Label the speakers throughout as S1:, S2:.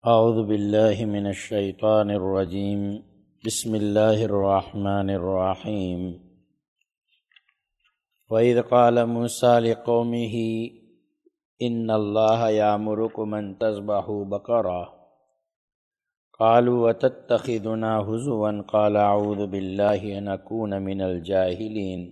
S1: اعوذ باللہ من الشیطان الرجیم بسم اللہ الرحمن الرحیم وَإِذْ قَالَ مُوسَىٰ لِقَوْمِهِ إِنَّ اللَّهَ يَأْمُرُكُمْ أَن تَذْبَحُوا بَقَرَةً قَالُوا أَتَتَّخِذُنَا هُزُوًا قَالَ أَعُوذُ بِاللَّهِ أَنْ أَكُونَ مِنَ الْجَاهِلِينَ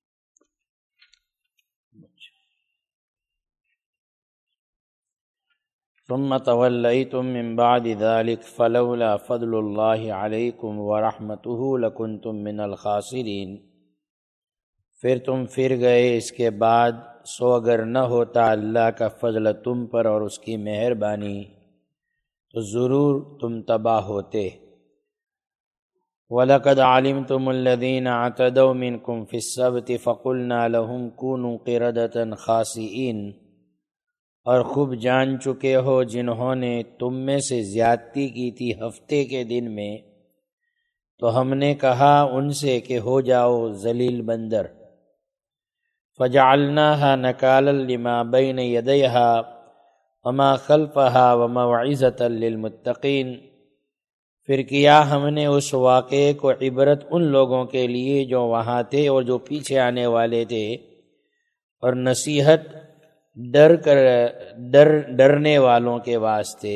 S1: ثم توليتم من بعد ذلك فلولا فضل الله عليكم ورحمته لكنتم من الخاسرين۔ پھر تم پھر گئے اس کے بعد، سو اگر نہ ہوتا اللہ کا فضل تم پر اور اس کی مہربانی تو ضرور تم تباہ ہوتے۔ وَلَقَدْ عَلِمْتُمُ الَّذِينَ اعْتَدَوْا مِنْكُمْ فِي السَّبْتِ فَقُلْنَا لَهُمْ كُونُوا قِرَدَةً خَاسِئِينَ، اور خوب جان چکے ہو جنہوں نے تم میں سے زیادتی کی تھی ہفتے کے دن میں، تو ہم نے کہا ان سے کہ ہو جاؤ ذلیل بندر۔ فَجَعَلْنَاهَا نَكَالًا لِمَا بَيْنَ يَدَيْهَا وَمَا خَلْفَهَا وَمَوْعِظَةً لِلْمُتَّقِينَ، پھر کیا ہم نے اس واقعے کو عبرت ان لوگوں کے لیے جو وہاں تھے اور جو پیچھے آنے والے تھے، اور نصیحت ڈرنے والوں کے واسطے۔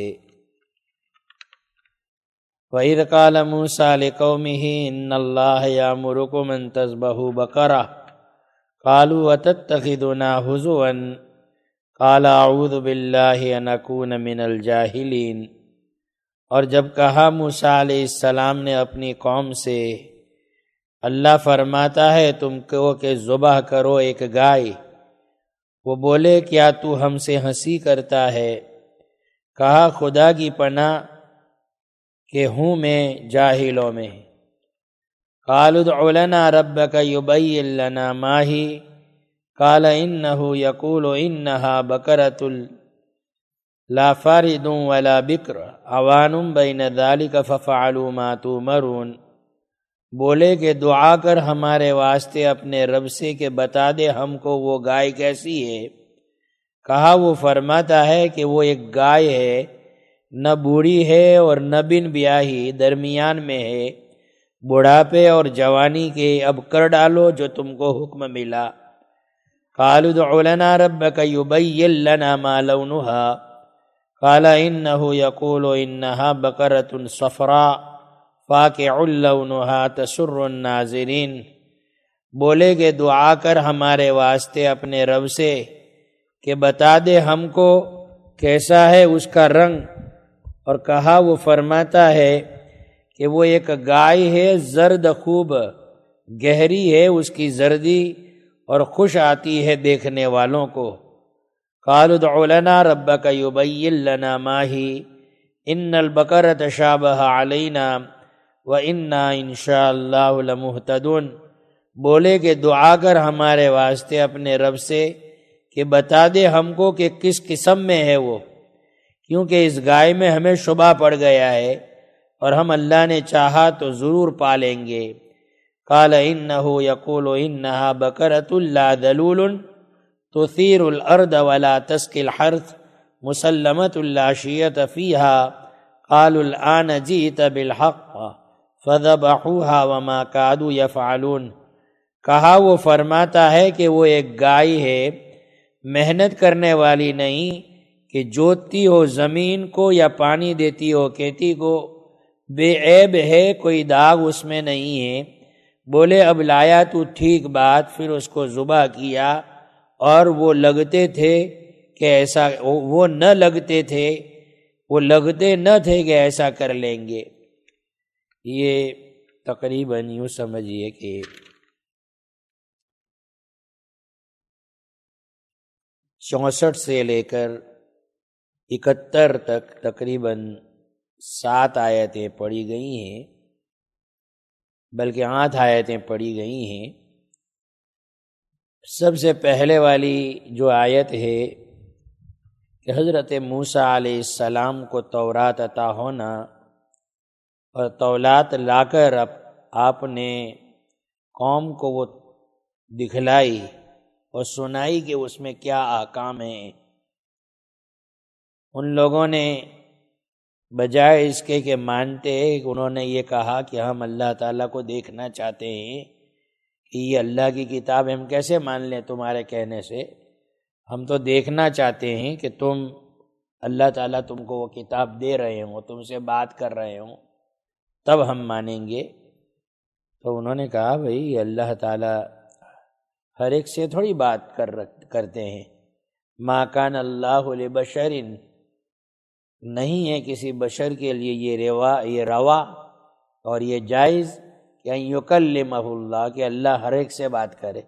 S1: وَإِذْ قَالَ مُوسَىٰ لِقَوْمِهِ إِنَّ اللَّهَ يَأْمُرُكُمْ أَن تَذْبَحُوا بَقَرَةً قَالُوا أَتَتَّخِذُنَا هُزُوًا قَالَ أَعُوذُ بِاللَّهِ أَنْ أَكُونَ مِنَ الْجَاهِلِينَ، اور جب کہا موسیٰ علیہ السلام نے اپنی قوم سے، اللہ فرماتا ہے تم کو کہ ذبح کرو ایک گائے، وہ بولے کیا تو ہم سے ہنسی کرتا ہے؟ کہا خدا کی پناہ کہ ہوں میں جاہلوں میں۔ قالوا ادع لنا ربك يبين لنا ما هي قال انه يقول انها بقرة لا فارض ولا بكر عوان بين ذلك ففعلوا ما تؤمرون، بولے کہ دعا کر ہمارے واسطے اپنے رب سے کہ بتا دے ہم کو وہ گائے کیسی ہے۔ کہا وہ فرماتا ہے کہ وہ ایک گائے ہے، نہ بوڑھی ہے اور نہ بن بیاہی، درمیان میں ہے، بڑھاپے اور جوانی کے، اب کر ڈالو جو تم کو حکم ملا۔ قالوا ادع لنا ربك يبين لنا ما لونها قال انه يقول انها بقرة صفراء فاقع لونها تسر الناظرین، بولے کہ دعا کر ہمارے واسطے اپنے رب سے کہ بتا دے ہم کو کیسا ہے اس کا رنگ، اور کہا وہ فرماتا ہے کہ وہ ایک گائے ہے، زرد خوب گہری ہے اس کی زردی اور خوش آتی ہے دیکھنے والوں کو۔ قالوا ادع لنا ربك يبين لنا ما هي ان البقرة شابه علينا وَإِنَّا إِن شَاءَ اللَّهُ لَمُهْتَدُونَ، بولے کہ دعا کر ہمارے واسطے اپنے رب سے کہ بتا دے ہم کو کہ کس قسم میں ہے وہ، کیونکہ اس گائے میں ہمیں شبہ پڑ گیا ہے اور ہم اللہ نے چاہا تو ضرور پالیں گے۔ قَالَ إِنَّهُ يَقُولُ إِنَّهَا بَقَرَةٌ لَا ذَلُولٌ تُثِيرُ الْأَرْضَ وَلَا تَسْقِي الْحَرْثَ مُسَلَّمَةٌ لَا شِيَّةَ فِيهَا قَالُوا الْآنَ جِئْتَ بِالْحَقِّ فَذَبَحُوهَا وَمَا كَادُوا يَفْعَلُونَ، کہا وہ فرماتا ہے کہ وہ ایک گائے ہے، محنت کرنے والی نہیں کہ جوتتی ہو زمین کو یا پانی دیتی ہو کھیتی کو، بے عیب ہے، کوئی داغ اس میں نہیں ہے۔ بولے اب لایا تو ٹھیک بات، پھر اس کو ذبح کیا، اور وہ لگتے تھے کہ ایسا، وہ نہ لگتے تھے، وہ لگتے نہ تھے کہ ایسا کر لیں گے۔ یہ تقریباً یوں سمجھیے کہ 64 سے لے کر 71 تک تقریباً 7 آیتیں پڑھی گئی ہیں، بلکہ 8 آیتیں پڑھی گئی ہیں۔ سب سے پہلے والی جو آیت ہے کہ حضرت موسیٰ علیہ السلام کو تورات عطا ہونا، اور تورات لا کر آپ نے قوم کو وہ دکھلائی اور سنائی کہ اس میں کیا احکام ہیں۔ ان لوگوں نے بجائے اس کے کہ مانتے، انہوں نے یہ کہا کہ ہم اللہ تعالیٰ کو دیکھنا چاہتے ہیں کہ یہ اللہ کی کتاب ہم کیسے مان لیں تمہارے کہنے سے، ہم تو دیکھنا چاہتے ہیں کہ تم اللہ تعالیٰ تم کو وہ کتاب دے رہے ہوں، تم سے بات کر رہے ہوں، تب ہم مانیں گے۔ تو انہوں نے کہا بھئی اللہ تعالیٰ ہر ایک سے تھوڑی بات کرتے ہیں، ما کان اللہ لبشر، نہیں ہے کسی بشر کے لیے یہ روا اور یہ جائز کہ ان یکلمہ اللہ، کہ اللہ ہر ایک سے بات کرے۔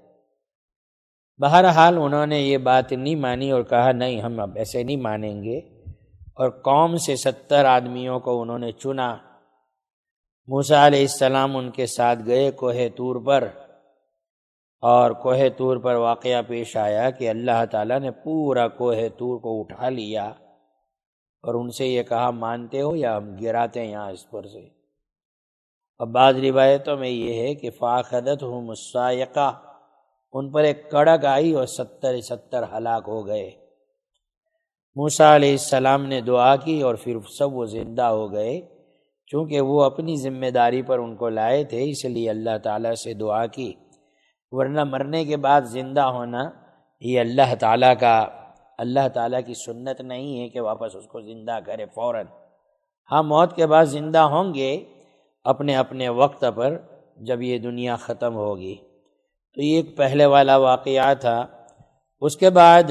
S1: بہرحال انہوں نے یہ بات نہیں مانی اور کہا نہیں ہم اب ایسے نہیں مانیں گے، اور قوم سے 70 آدمیوں کو انہوں نے چنا۔ موسیٰ علیہ السلام ان کے ساتھ گئے کوہ طور پر، اور کوہ طور پر واقعہ پیش آیا کہ اللہ تعالیٰ نے پورا کوہ طور کو اٹھا لیا اور ان سے یہ کہا مانتے ہو یا ہم گراتے ہیں یہاں اس پر سے۔ اب بعض روایتوں میں یہ ہے کہ فَأَخَذَتْهُمُ الصَّاعِقَةُ، ان پر ایک کڑک آئی اور 70 ہلاک ہو گئے۔ موسیٰ علیہ السلام نے دعا کی اور پھر سب وہ زندہ ہو گئے، چونکہ وہ اپنی ذمہ داری پر ان کو لائے تھے، اس لیے اللہ تعالیٰ سے دعا کی، ورنہ مرنے کے بعد زندہ ہونا یہ اللہ تعالیٰ کی سنت نہیں ہے کہ واپس اس کو زندہ کرے فوراً۔ ہاں موت کے بعد زندہ ہوں گے اپنے اپنے وقت پر جب یہ دنیا ختم ہوگی۔ تو یہ ایک پہلے والا واقعہ تھا۔ اس کے بعد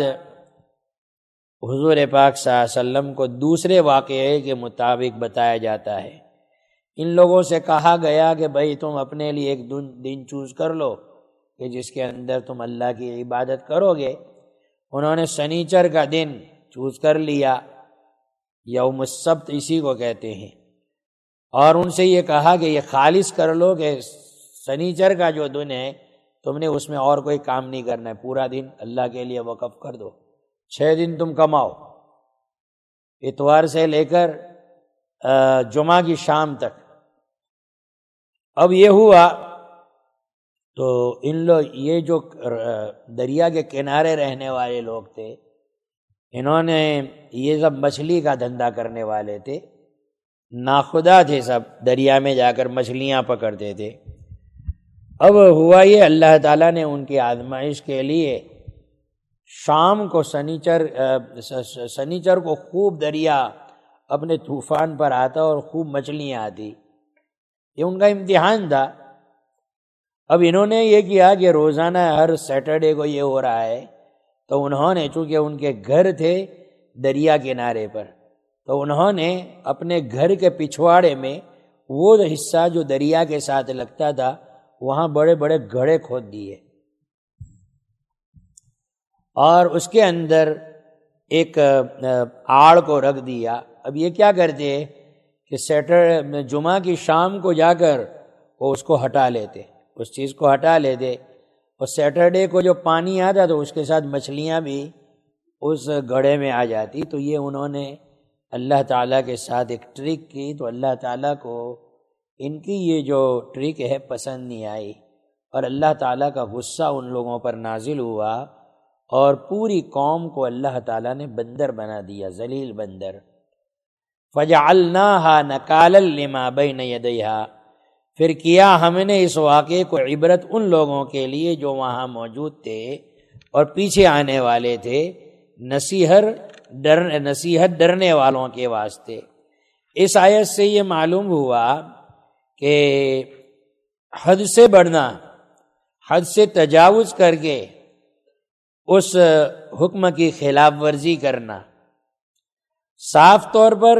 S1: حضور پاک صلی اللہ علیہ وسلم کو دوسرے واقعے کے مطابق بتایا جاتا ہے۔ ان لوگوں سے کہا گیا کہ بھئی تم اپنے لیے ایک دن چوز کر لو کہ جس کے اندر تم اللہ کی عبادت کرو گے۔ انہوں نے سنیچر کا دن چوز کر لیا، یوم السبت اسی کو کہتے ہیں، اور ان سے یہ کہا کہ یہ خالص کر لو کہ سنیچر کا جو دن ہے تم نے اس میں اور کوئی کام نہیں کرنا ہے، پورا دن اللہ کے لیے وقف کر دو، 6 دن تم کماؤ، اتوار سے لے کر جمعہ کی شام تک۔ اب یہ ہوا تو یہ جو دریا کے کنارے رہنے والے لوگ تھے، انہوں نے یہ سب مچھلی کا دھندا کرنے والے تھے، ناخدا تھے سب، دریا میں جا کر مچھلیاں پکڑتے تھے۔ اب ہوا یہ اللہ تعالیٰ نے ان کی آزمائش کے لیے شام کو سنیچر کو خوب دریا اپنے طوفان پر آتا اور خوب مچھلیاں آتی، یہ ان کا امتحان تھا۔ اب انہوں نے یہ کیا کہ روزانہ ہر سیٹرڈے کو یہ ہو رہا ہے، تو انہوں نے چونکہ ان کے گھر تھے دریا کنارے پر، تو انہوں نے اپنے گھر کے پچھواڑے میں وہ حصہ جو دریا کے ساتھ لگتا تھا وہاں بڑے بڑے گڑھے کھود دیے، اور اس کے اندر ایک آڑ کو رکھ دیا۔ اب یہ کیا کرتے کہ جمعہ کی شام کو جا کر وہ اس کو ہٹا لیتے، اس چیز کو ہٹا لیتے، اور سیٹرڈے کو جو پانی آتا تو اس کے ساتھ مچھلیاں بھی اس گڑھے میں آ جاتی۔ تو یہ انہوں نے اللہ تعالیٰ کے ساتھ ایک ٹرک کی، تو اللہ تعالیٰ کو ان کی یہ جو ٹرک ہے پسند نہیں آئی، اور اللہ تعالیٰ کا غصہ ان لوگوں پر نازل ہوا، اور پوری قوم کو اللہ تعالیٰ نے بندر بنا دیا، ذلیل بندر۔ فَجَعَلْنَاهَا نَكَالًا لِمَا بَيْنَ يَدَيْهَا، پھر کیا ہم نے اس واقعے کو عبرت ان لوگوں کے لیے جو وہاں موجود تھے اور پیچھے آنے والے تھے، نصیحت ڈرنے والوں کے واسطے۔ اس آیت سے یہ معلوم ہوا کہ حد سے بڑھنا، حد سے تجاوز کر کے اس حکم کی خلاف ورزی کرنا، صاف طور پر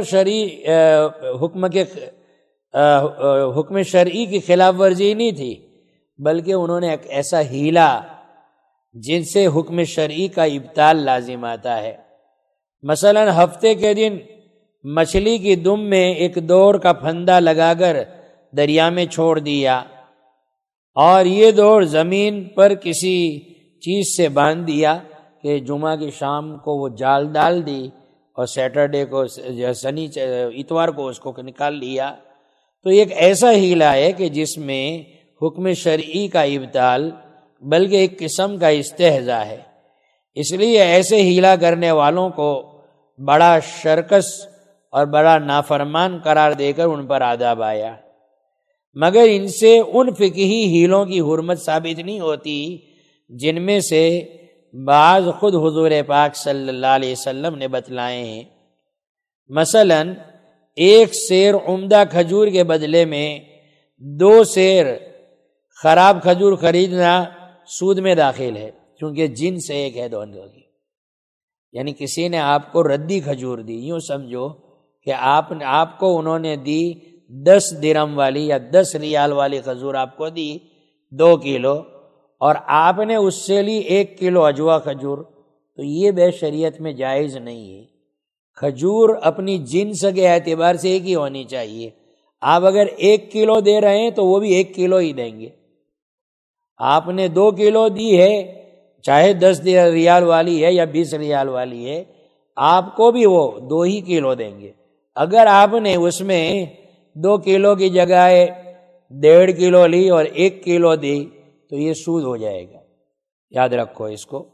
S1: حکم شرعی کی خلاف ورزی نہیں تھی، بلکہ انہوں نے ایک ایسا ہیلا جن سے حکم شرعی کا ابطال لازم آتا ہے۔ مثلا ہفتے کے دن مچھلی کی دم میں ایک دوڑ کا پھندا لگا کر دریا میں چھوڑ دیا، اور یہ دوڑ زمین پر کسی چیز سے باندھ دیا کہ جمعہ کی شام کو وہ جال ڈال دی، اور سیٹرڈے کو اتوار کو اس کو نکال لیا۔ تو ایک ایسا ہیلا ہے کہ جس میں حکم شرعی کا ابطال بلکہ ایک قسم کا استہزاء ہے، اس لیے ایسے ہیلا کرنے والوں کو بڑا شرکس اور بڑا نافرمان قرار دے کر ان پر عذاب آیا۔ مگر ان سے ان فقہی ہیلوں کی حرمت ثابت نہیں ہوتی جن میں سے بعض خود حضور پاک صلی اللہ علیہ وسلم نے بتلائے ہیں۔ مثلا ایک سیر عمدہ کھجور کے بدلے میں 2 سیر خراب کھجور خریدنا سود میں داخل ہے، کیونکہ جنس ایک ہے دونوں کی۔ یعنی کسی نے آپ کو ردی کھجور دی، یوں سمجھو کہ آپ کو انہوں نے دی 10 درہم والی یا 10 ریال والی کھجور آپ کو دی 2 کلو، اور آپ نے اس سے لی 1 کلو اجوا کھجور، تو یہ بے شریعت میں جائز نہیں ہے۔ کھجور اپنی جنس کے اعتبار سے ایک ہی ہونی چاہیے۔ آپ اگر 1 کلو دے رہے ہیں تو وہ بھی 1 کلو ہی دیں گے۔ آپ نے 2 کلو دی ہے، چاہے 10 ریال والی ہے یا 20 ریال والی ہے، آپ کو بھی وہ 2 ہی کلو دیں گے۔ اگر آپ نے اس میں 2 کلو کی جگہ 1.5 کلو لی اور 1 کلو دی تو یہ سود ہو جائے گا، یاد رکھو اس کو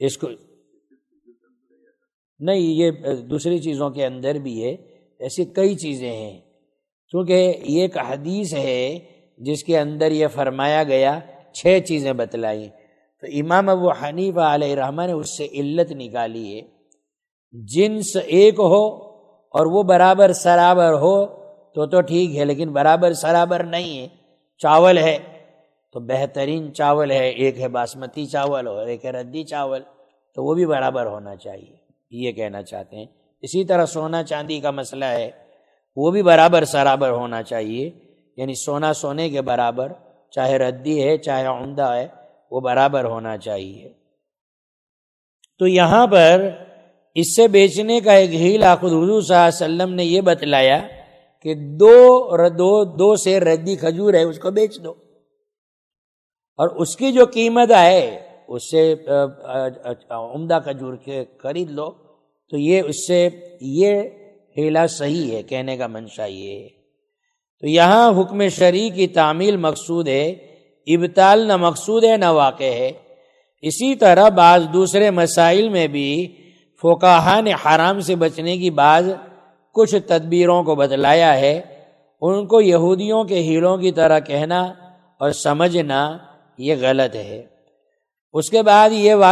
S1: نہیں، یہ دوسری چیزوں کے اندر بھی ہے، ایسی کئی چیزیں ہیں، کیونکہ یہ ایک حدیث ہے جس کے اندر یہ فرمایا گیا 6 چیزیں بتلائی، تو امام ابو حنیفہ علیہ رحمہ نے اس سے علت نکالی ہے۔ جنس ایک ہو اور وہ برابر سرابر ہو تو ٹھیک ہے، لیکن برابر سرابر نہیں ہے۔ چاول ہے تو بہترین چاول ہے، ایک ہے باسمتی چاول اور ایک ہے ردی چاول، تو وہ بھی برابر ہونا چاہیے، یہ کہنا چاہتے ہیں۔ اسی طرح سونا چاندی کا مسئلہ ہے، وہ بھی برابر سرابر ہونا چاہیے، یعنی سونا سونے کے برابر، چاہے ردی ہے چاہے عمدہ ہے، وہ برابر ہونا چاہیے۔ تو یہاں پر اس سے بیچنے کا ایک ہیلا خود حضور صلی اللہ علیہ وسلم نے یہ بتلایا کہ دو سے ردی کھجور ہے، اس کو بیچ دو، اور اس کی جو قیمت ہے اس سے عمدہ کھجور کے خرید لو، تو یہ اس سے یہ ہیلا صحیح ہے، کہنے کا منشا یہ ہے۔ تو یہاں حکم شرعی کی تعمیل مقصود ہے، ابطال نہ مقصود ہے نہ واقع ہے۔ اسی طرح بعض دوسرے مسائل میں بھی فقہا نے حرام سے بچنے کی بعض کچھ تدبیروں کو بتلایا ہے، ان کو یہودیوں کے ہیلوں کی طرح کہنا اور سمجھنا یہ غلط ہے۔ اس کے بعد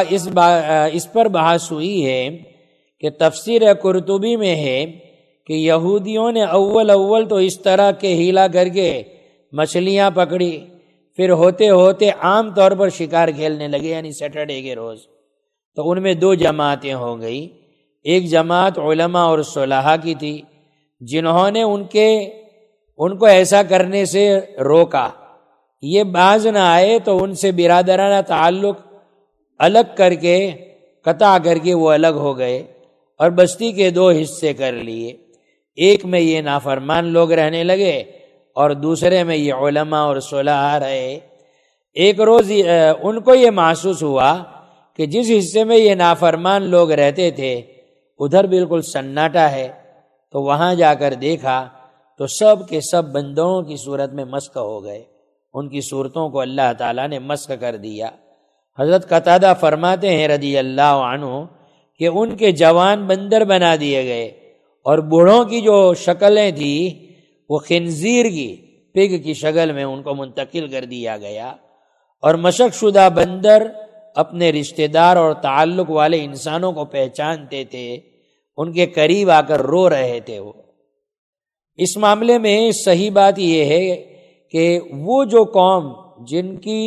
S1: اس پر بحث ہوئی ہے کہ تفسیر قرطبی میں ہے کہ یہودیوں نے اول تو اس طرح کے ہیلا کر کے مچھلیاں پکڑی، پھر ہوتے ہوتے عام طور پر شکار کھیلنے لگے، یعنی سیٹرڈے کے روز، تو ان میں 2 جماعتیں ہو گئی۔ ایک جماعت علماء اور صلحاء کی تھی جنہوں نے ان کو ایسا کرنے سے روکا، یہ باز نہ آئے تو ان سے برادرانہ تعلق الگ کر کے قطع کر کے وہ الگ ہو گئے اور بستی کے 2 حصے کر لیے، ایک میں یہ نافرمان لوگ رہنے لگے اور دوسرے میں یہ علماء اور صلحاء رہے۔ ایک روز ان کو یہ محسوس ہوا کہ جس حصے میں یہ نافرمان لوگ رہتے تھے ادھر بالکل سناٹا ہے، تو وہاں جا کر دیکھا تو سب کے سب بندروں کی صورت میں مسخ ہو گئے، ان کی صورتوں کو اللہ تعالیٰ نے مسخ کر دیا۔ حضرت قتادہ فرماتے ہیں رضی اللہ عنہ کہ ان کے جوان بندر بنا دیے گئے اور بوڑھوں کی جو شکلیں تھی وہ خنزیر کی پگ کی شکل میں ان کو منتقل کر دیا گیا، اور مشق شدہ بندر اپنے رشتہ دار اور تعلق والے انسانوں کو پہچانتے تھے، ان کے قریب آ کر رو رہے تھے۔ وہ اس معاملے میں صحیح بات یہ ہے کہ وہ جو قوم جن کی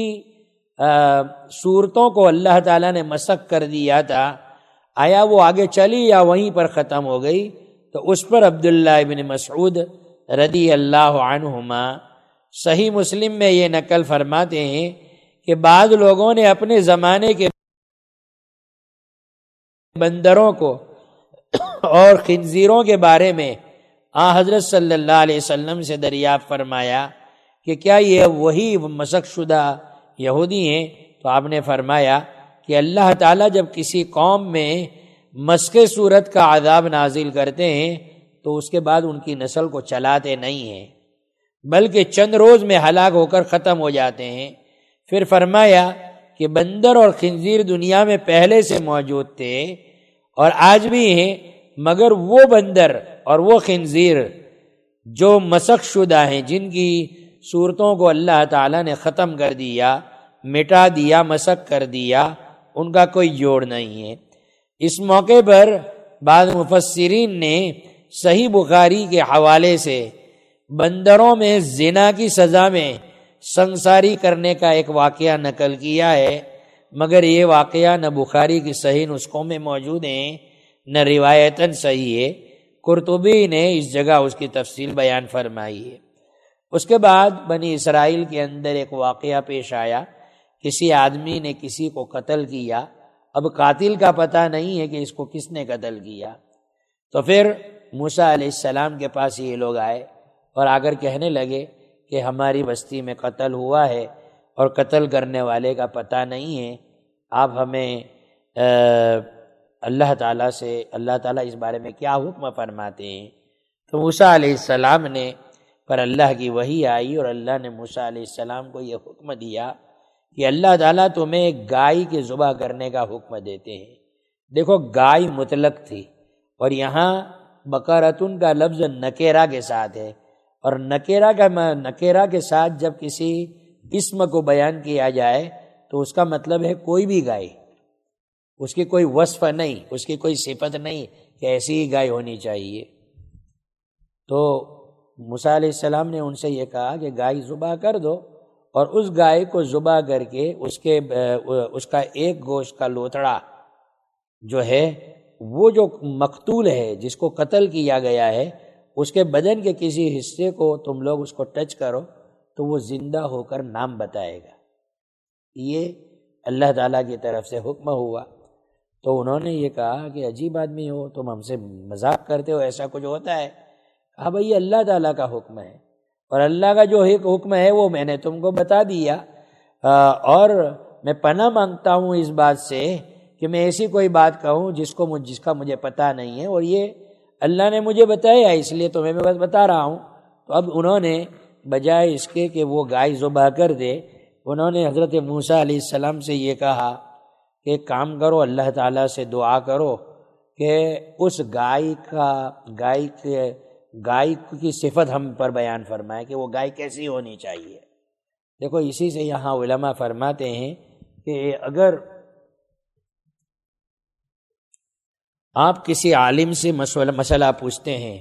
S1: صورتوں کو اللہ تعالیٰ نے مسخ کر دیا تھا، آیا وہ آگے چلی یا وہیں پر ختم ہو گئی؟ تو اس پر عبداللہ ابن مسعود رضی اللہ عنہما صحیح مسلم میں یہ نقل فرماتے ہیں کہ بعض لوگوں نے اپنے زمانے کے بندروں کو اور خنزیروں کے بارے میں حضرت صلی اللہ علیہ وسلم سے دریافت فرمایا کہ کیا یہ وہی مسخ شدہ یہودی ہیں؟ تو آپ نے فرمایا کہ اللہ تعالیٰ جب کسی قوم میں مسخ صورت کا عذاب نازل کرتے ہیں تو اس کے بعد ان کی نسل کو چلاتے نہیں ہیں، بلکہ چند روز میں ہلاک ہو کر ختم ہو جاتے ہیں۔ پھر فرمایا کہ بندر اور خنزیر دنیا میں پہلے سے موجود تھے اور آج بھی ہیں، مگر وہ بندر اور وہ خنزیر جو مسخ شدہ ہیں، جن کی صورتوں کو اللہ تعالیٰ نے ختم کر دیا، مٹا دیا، مسخ کر دیا، ان کا کوئی جوڑ نہیں ہے۔ اس موقع پر بعض مفسرین نے صحیح بخاری کے حوالے سے بندروں میں زنا کی سزا میں سنگساری کرنے کا ایک واقعہ نقل کیا ہے، مگر یہ واقعہ نہ بخاری کی صحیح نسخوں میں موجود ہیں نہ روایتاً صحیح ہے۔ قرطبی نے اس جگہ اس کی تفصیل بیان فرمائی ہے۔ اس کے بعد بنی اسرائیل کے اندر ایک واقعہ پیش آیا، کسی آدمی نے کسی کو قتل کیا، اب قاتل کا پتہ نہیں ہے کہ اس کو کس نے قتل کیا، تو پھر موسیٰ علیہ السلام کے پاس یہ لوگ آئے اور آ کر کہنے لگے کہ ہماری بستی میں قتل ہوا ہے اور قتل کرنے والے کا پتہ نہیں ہے، آپ ہمیں اللہ تعالیٰ اس بارے میں کیا حکم فرماتے ہیں؟ تو موسیٰ علیہ السلام نے پر اللہ کی وحی آئی اور اللہ نے موسیٰ علیہ السلام کو یہ حکم دیا کہ اللہ تعالیٰ تمہیں گائے کے ذبح کرنے کا حکم دیتے ہیں۔ دیکھو گائے مطلق تھی اور یہاں بقرۃن کا لفظ نکیرہ کے ساتھ ہے، اور نکیرہ کے ساتھ جب کسی اسم کو بیان کیا جائے تو اس کا مطلب ہے کوئی بھی گائے، اس کی کوئی وصف نہیں، اس کی کوئی صفت نہیں کہ ایسی ہی گائے ہونی چاہیے۔ تو موسیٰ علیہ السلام نے ان سے یہ کہا کہ گائے ذبح کر دو، اور اس گائے کو ذبح کر کے اس کا ایک گوشت کا لوتھڑا جو ہے، وہ جو مقتول ہے جس کو قتل کیا گیا ہے، اس کے بدن کے کسی حصے کو تم لوگ اس کو ٹچ کرو تو وہ زندہ ہو کر نام بتائے گا۔ یہ اللہ تعالیٰ کی طرف سے حکم ہوا۔ تو انہوں نے یہ کہا کہ عجیب آدمی ہو، تم ہم سے مذاق کرتے ہو، ایسا کچھ ہوتا ہے؟ کہا بھائی یہ اللہ تعالیٰ کا حکم ہے، اور اللہ کا جو ایک حکم ہے وہ میں نے تم کو بتا دیا، اور میں پناہ مانگتا ہوں اس بات سے کہ میں ایسی کوئی بات کہوں جس کا مجھے پتہ نہیں ہے، اور یہ اللہ نے مجھے بتایا اس لیے تمہیں میں بس بتا رہا ہوں۔ تو اب انہوں نے بجائے اس کے کہ وہ گائے ذبح کر دے، انہوں نے حضرت موسیٰ علیہ السلام سے یہ کہا کہ ایک کام کرو، اللہ تعالیٰ سے دعا کرو کہ اس گائے کی صفت ہم پر بیان فرمائے کہ وہ گائے کیسی ہونی چاہیے۔ دیکھو اسی سے یہاں علماء فرماتے ہیں کہ اگر آپ کسی عالم سے مسئلہ پوچھتے ہیں،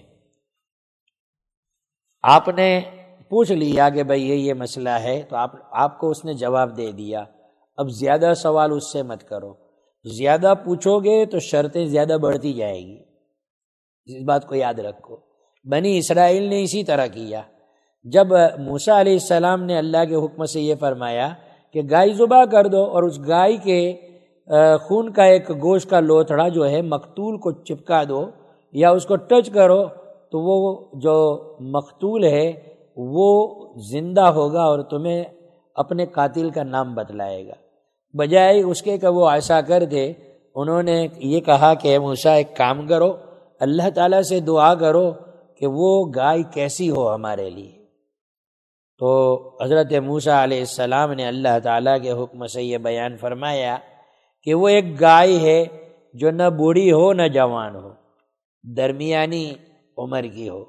S1: آپ نے پوچھ لیا کہ بھئی یہ مسئلہ ہے، تو آپ کو اس نے جواب دے دیا، اب زیادہ سوال اس سے مت کرو، زیادہ پوچھو گے تو شرطیں زیادہ بڑھتی جائے گی، اس بات کو یاد رکھو۔ بنی اسرائیل نے اسی طرح کیا، جب موسیٰ علیہ السلام نے اللہ کے حکم سے یہ فرمایا کہ گائے ذبح کر دو اور اس گائے کے خون کا ایک گوشت کا لوتھڑا جو ہے مقتول کو چپکا دو یا اس کو ٹچ کرو، تو وہ جو مقتول ہے وہ زندہ ہوگا اور تمہیں اپنے قاتل کا نام بتلائے گا۔ بجائے اس کے کہ وہ ایسا کر دے، انہوں نے یہ کہا کہ موسیٰ ایک کام کرو، اللہ تعالیٰ سے دعا کرو کہ وہ گائے کیسی ہو ہمارے لیے۔ تو حضرت موسیٰ علیہ السلام نے اللہ تعالیٰ کے حکم سے یہ بیان فرمایا کہ وہ ایک گائے ہے جو نہ بوڑھی ہو نہ جوان ہو، درمیانی عمر کی ہو،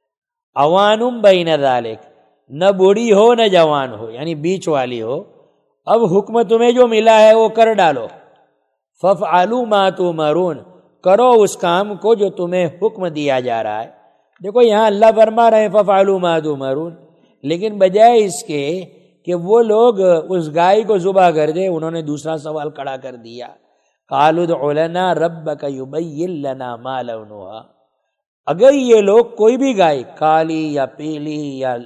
S1: اوانم بین ذالک، نہ بوڑھی ہو نہ جوان ہو، یعنی بیچ والی ہو۔ اب حکم تمہیں جو ملا ہے وہ کر ڈالو، فافعلوا ما تؤمرون، کرو اس کام کو جو تمہیں حکم دیا جا رہا ہے۔ دیکھو یہاں اللہ فرما رہے ہیں فافعلوا ما تؤمرون، لیکن بجائے اس کے کہ وہ لوگ اس گائے کو ذبح کر دے، انہوں نے دوسرا سوال کھڑا کر دیا، قالوا ادع لنا ربک یبین لنا ما لونھا۔ اگر یہ لوگ کوئی بھی گائے، کالی یا پیلی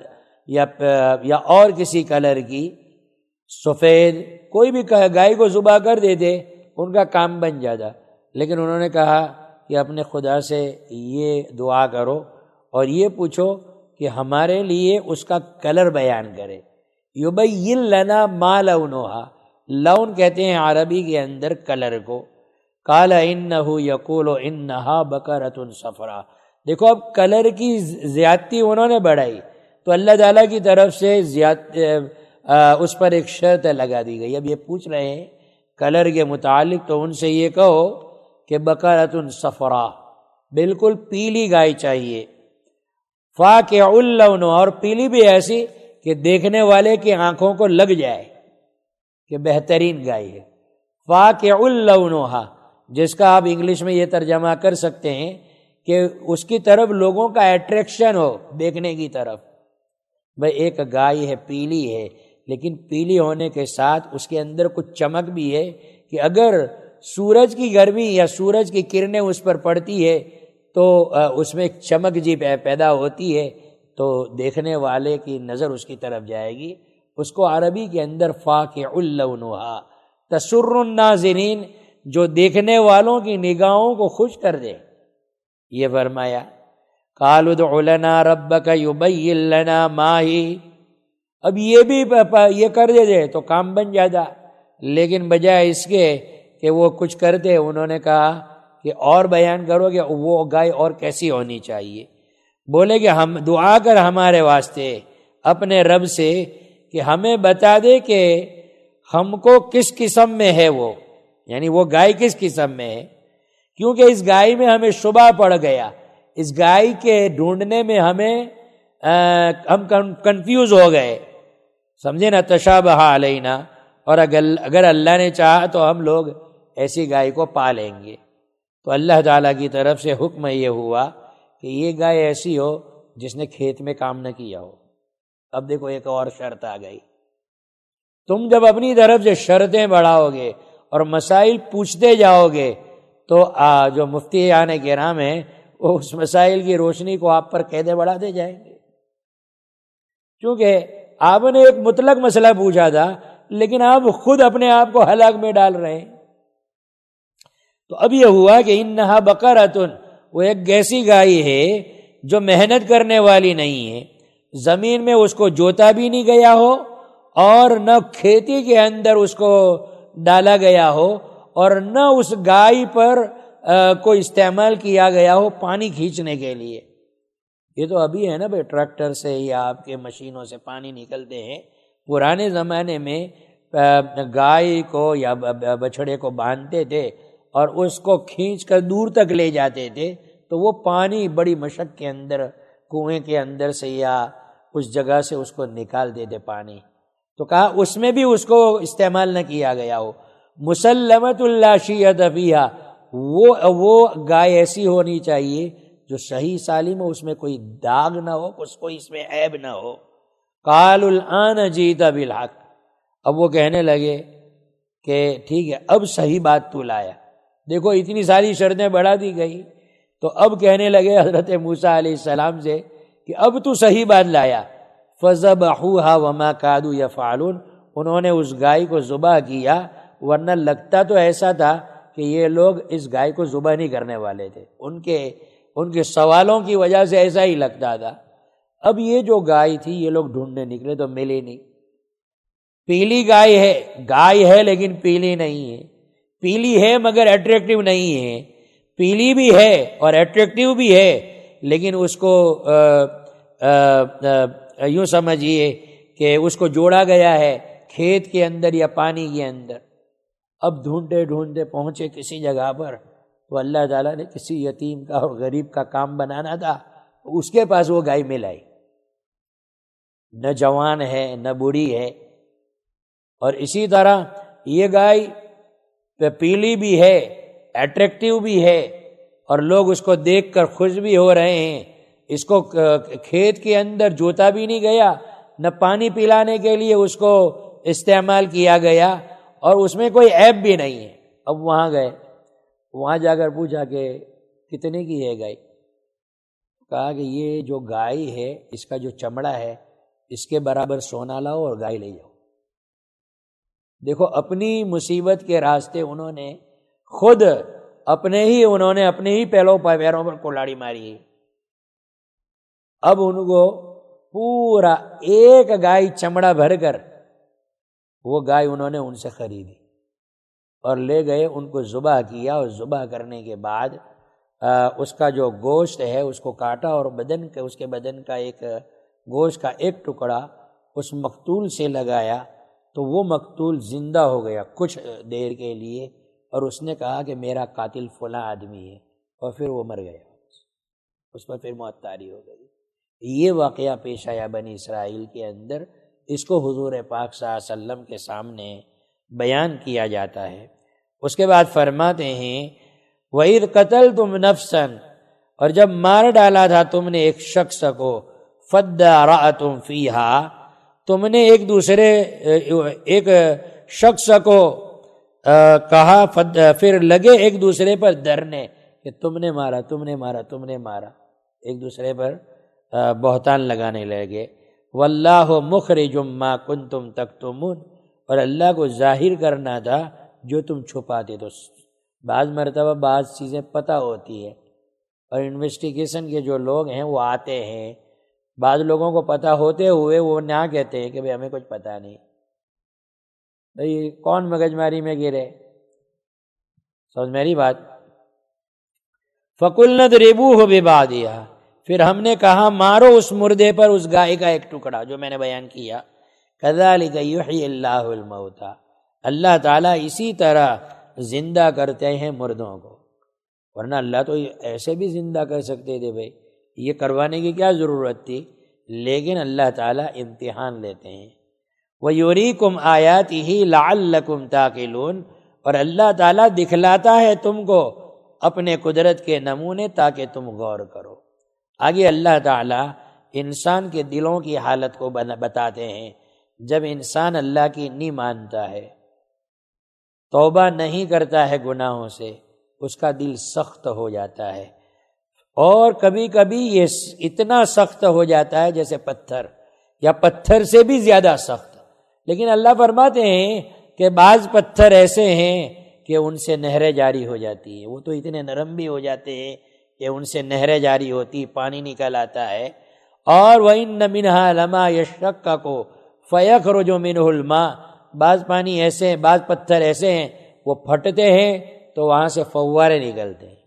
S1: یا اور کسی کلر کی، سفید، کوئی بھی گائے کو ذبح کر دیتے، ان کا کام بن جاتا، لیکن انہوں نے کہا کہ اپنے خدا سے یہ دعا کرو اور یہ پوچھو کہ ہمارے لیے اس کا کلر بیان کرے، یبین لنا ما لونھا، لون کہتے ہیں عربی کے اندر کلر کو۔ قال انہ یقول انہا بقرۃ صفراء، دیکھو اب کلر کی زیادتی انہوں نے بڑھائی تو اللہ تعالیٰ کی طرف سے اس پر ایک شرط لگا دی گئی۔ اب یہ پوچھ رہے ہیں کلر کے متعلق، تو ان سے یہ کہو کہ بقرۃ صفراء، بالکل پیلی گائے چاہیے، فاقع اللون، اور پیلی بھی ایسی کہ دیکھنے والے کی آنکھوں کو لگ جائے کہ بہترین گائے ہے، فاقع اللونھا، جس کا آپ انگلش میں یہ ترجمہ کر سکتے ہیں کہ اس کی طرف لوگوں کا اٹریکشن ہو دیکھنے کی طرف۔ بھئی ایک گائے ہے، پیلی ہے، لیکن پیلی ہونے کے ساتھ اس کے اندر کچھ چمک بھی ہے کہ اگر سورج کی گرمی یا سورج کی کرنیں اس پر پڑتی ہے تو اس میں ایک چمک جی پیدا ہوتی ہے، تو دیکھنے والے کی نظر اس کی طرف جائے گی۔ اس کو عربی کے اندر فاقع اللونھا، تسر الناظرین، جو دیکھنے والوں کی نگاہوں کو خوش کر دے۔ یہ فرمایا قالوا ادع لنا ربک یبین لنا ما ہی، اب یہ بھی یہ کر دے تو کام بن جاتا، لیکن بجائے اس کے کہ وہ کچھ کرتے، انہوں نے کہا کہ اور بیان کرو کہ وہ گائے اور کیسی ہونی چاہیے۔ بولے کہ ہم دعا کر ہمارے واسطے اپنے رب سے کہ ہمیں بتا دے کہ ہم کو کس قسم میں ہے وہ، یعنی وہ گائے کس قسم میں ہے، کیونکہ اس گائے میں ہمیں شبہ پڑ گیا، اس گائے کے ڈھونڈنے میں ہم کنفیوز ہو گئے، سمجھے نا، تشابہ علینا، اور اگر اللہ نے چاہا تو ہم لوگ ایسی گائے کو پا لیں گے۔ تو اللہ تعالیٰ کی طرف سے حکم یہ ہوا کہ یہ گائے ایسی ہو جس نے کھیت میں کام نہ کیا ہو۔ اب دیکھو ایک اور شرط آ گئی، تم جب اپنی طرف سے شرطیں بڑھاؤ گے اور مسائل پوچھتے جاؤ گے تو جو مفتیان کرام ہیں وہ اس مسائل کی روشنی کو آپ پر قیدے بڑھاتے جائیں گے، کیونکہ آپ نے ایک مطلق مسئلہ پوچھا تھا لیکن آپ خود اپنے آپ کو ہلاک میں ڈال رہے ہیں۔ تو اب یہ ہوا کہ انہا بقرۃ، وہ ایک ایسی گائے ہے جو محنت کرنے والی نہیں ہے، زمین میں اس کو جوتا بھی نہیں گیا ہو اور نہ کھیتی کے اندر اس کو ڈالا گیا ہو، اور نہ اس گائے پر کوئی استعمال کیا گیا ہو پانی کھینچنے کے لیے۔ یہ تو ابھی ہے نا بھائی، ٹریکٹر سے یا آپ کے مشینوں سے پانی نکلتے ہیں، پرانے زمانے میں گائے کو یا بچھڑے کو باندھتے تھے اور اس کو کھینچ کر دور تک لے جاتے تھے، تو وہ پانی بڑی مشق کے اندر کنویں کے اندر سے یا اس جگہ سے اس کو نکالتے تھے پانی، تو کہا اس میں بھی اس کو استعمال نہ کیا گیا ہو۔ مسلمۃ لا شیۃ فیہا، وہ گائے ایسی ہونی چاہیے جو صحیح سالم ہو، اس میں کوئی داغ نہ ہو، کوئی اس میں عیب نہ ہو۔ قالوا الآن جئت بالحق، اب وہ کہنے لگے کہ ٹھیک ہے اب صحیح بات تو لایا، دیکھو اتنی ساری شرطیں بڑھا دی گئی، تو اب کہنے لگے حضرت موسیٰ علیہ السلام سے کہ اب تو صحیح بات لایا۔ فذبحوها وما كادوا يفعلون، انہوں نے اس گائے کو ذبح کیا، ورنہ لگتا تو ایسا تھا کہ یہ لوگ اس گائے کو ذبح نہیں کرنے والے تھے، ان کے سوالوں کی وجہ سے ایسا ہی لگتا تھا۔ اب یہ جو گائے تھی یہ لوگ ڈھونڈنے نکلے تو ملی نہیں، پیلی گائے ہے لیکن پیلی نہیں ہے، پیلی ہے مگر اٹریکٹیو نہیں ہے، پیلی بھی ہے اور اٹریکٹیو بھی ہے، لیکن اس کو یوں سمجھیے کہ اس کو جوڑا گیا ہے کھیت کے اندر یا پانی کے اندر۔ اب ڈھونڈتے ڈھونڈتے پہنچے کسی جگہ پر، تو اللہ تعالیٰ نے کسی یتیم کا اور غریب کا کام بنانا تھا، اس کے پاس وہ گائے مل آئی، نہ جوان ہے نہ بوڑھی ہے، اور اسی طرح یہ گائے پیلی بھی ہے، اٹریکٹیو بھی ہے، اور لوگ اس کو دیکھ کر خوش بھی ہو رہے ہیں۔ اس کو کھیت کے اندر جوتا بھی نہیں گیا، نہ پانی پلانے کے لیے اس کو استعمال کیا گیا، اور اس میں کوئی عیب بھی نہیں ہے۔ اب وہاں گئے، وہاں جا کر پوچھا کہ کتنے کی ہے گائے؟ کہا کہ یہ جو گائے ہے اس کا جو چمڑا ہے اس کے برابر سونا لاؤ اور گائے لے جاؤ۔ دیکھو اپنی مصیبت کے راستے انہوں نے خود اپنے ہی پیروں پر کلاڑی ماری ہے۔ اب ان کو پورا ایک گائے چمڑا بھر کر وہ گائے انہوں نے ان سے خریدی اور لے گئے، ان کو ذبح کیا، اور ذبح کرنے کے بعد اس کا جو گوشت ہے اس کو کاٹا، اور اس کے بدن کا ایک گوشت کا ایک ٹکڑا اس مقتول سے لگایا، تو وہ مقتول زندہ ہو گیا کچھ دیر کے لیے، اور اس نے کہا کہ میرا قاتل فلاں آدمی ہے، اور پھر وہ مر گیا۔ اس پر پھر موت طاری ہو گئی۔ یہ واقعہ پیش آیا بنی اسرائیل کے اندر، اس کو حضور پاک صلی اللہ علیہ وسلم کے سامنے بیان کیا جاتا ہے۔ اس کے بعد فرماتے ہیں وَإِذْ قَتَلْتُمْ نَفْسًا، اور جب مار ڈالا تھا تم نے ایک شخص کو، فَادَّارَأْتُمْ فِيهَا، تم نے ایک شخص کو کہا، پھر لگے ایک دوسرے پر ڈرنے کہ تم نے مارا تم نے مارا تم نے مارا، ایک دوسرے پر بہتان لگانے لگے۔ واللہ مخرج ما کنتم تکتمون، اور اللہ کو ظاہر کرنا تھا جو تم چھپاتے۔ تو بعض مرتبہ بعض چیزیں پتہ ہوتی ہے، اور انویسٹیگیشن کے جو لوگ ہیں وہ آتے ہیں، بعض لوگوں کو پتہ ہوتے ہوئے وہ نہ کہتے ہیں کہ بھئی ہمیں کچھ پتہ نہیں، بھئی کون مگج ماری میں گرے، سمجھ میری بات۔ فَقُلْنَا اضْرِبُوهُ بِبَعْضِهَا، پھر ہم نے کہا مارو اس مردے پر اس گائے کا ایک ٹکڑا جو میں نے بیان کیا۔ كَذَلِكَ يُحْيِي اللَّهُ الْمَوْتَى، اللہ تعالیٰ اسی طرح زندہ کرتے ہیں مردوں کو، ورنہ اللہ تو ایسے بھی زندہ کر سکتے تھے، بھائی یہ کروانے کی کیا ضرورت تھی، لیکن اللہ تعالیٰ امتحان لیتے ہیں۔ وَيُرِيكُمْ آيَاتِهِ لَعَلَّكُمْ تَعْقِلُونَ، اور اللہ تعالیٰ دکھلاتا ہے تم کو اپنے قدرت کے نمونے تاکہ تم غور کرو۔ آگے اللہ تعالیٰ انسان کے دلوں کی حالت کو بتاتے ہیں۔ جب انسان اللہ کی نہیں مانتا ہے، توبہ نہیں کرتا ہے گناہوں سے، اس کا دل سخت ہو جاتا ہے، اور کبھی کبھی یہ اتنا سخت ہو جاتا ہے جیسے پتھر، یا پتھر سے بھی زیادہ سخت۔ لیکن اللہ فرماتے ہیں کہ بعض پتھر ایسے ہیں کہ ان سے نہریں جاری ہو جاتی ہیں، وہ تو اتنے نرم بھی ہو جاتے ہیں کہ ان سے نہریں جاری ہوتی، پانی نکل آتا ہے۔ اور وَإِنَّ مِنْهَا لَمَا يَشَّقَّقُ فَيَخْرُجُ مِنْهُ الْمَاءُ، بعض پانی ایسے ہیں، بعض پتھر ایسے ہیں وہ پھٹتے ہیں تو وہاں سے فوارے نکلتے ہیں،